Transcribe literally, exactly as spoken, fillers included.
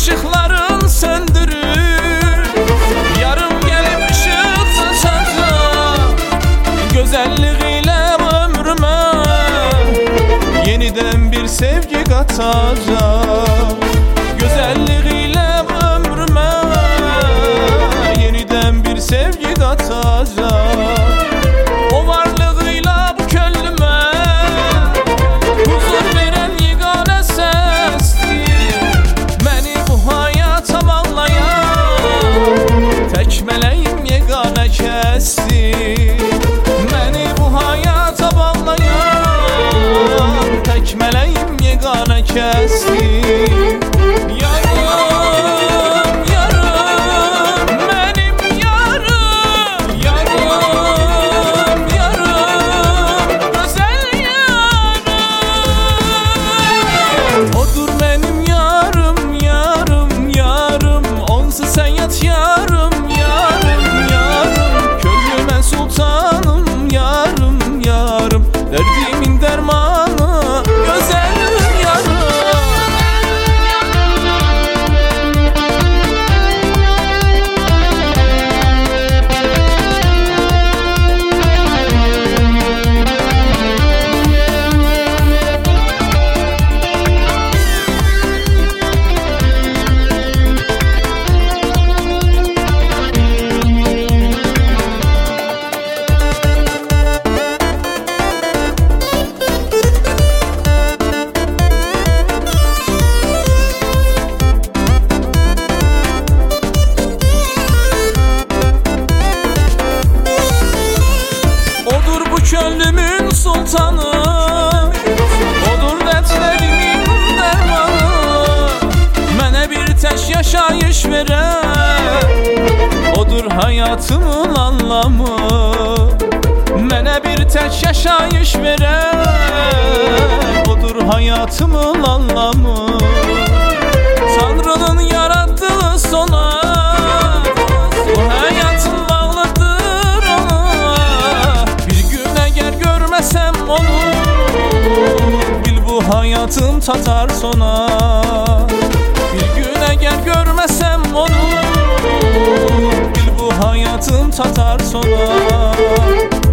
ışıkların söndürür. Yarım gelip ışık saçacak, güzelliğiyle ömrüme yeniden bir sevgi katacak. Güzelliğiyle ömrüme yeniden bir sevgi katacak. O varlığıyla bu könlüme huzur veren yegane sestir. Beni bu hayata bağlayan tek meleğim yegane kestir. Beni bu hayata bağlayan tek meleğim yegane kestir. Yarım yarım yarım könlüme sultanım, yarım yarım derdimin dermanı güzelim yarım. Könlümün sultanı, odur dertlerimin dermanı. Mənə bir tək yaşayış verən, odur hayatımın anlamı. Mənə bir tək yaşayış verən, odur hayatımın anlamı. Tanrının yarattığı sona o hayatın bağlıdır ona. Görmesem onu bil bu hayatım tatar sona. Bir gün eğer görmesem onu bil bu hayatım tatar sona.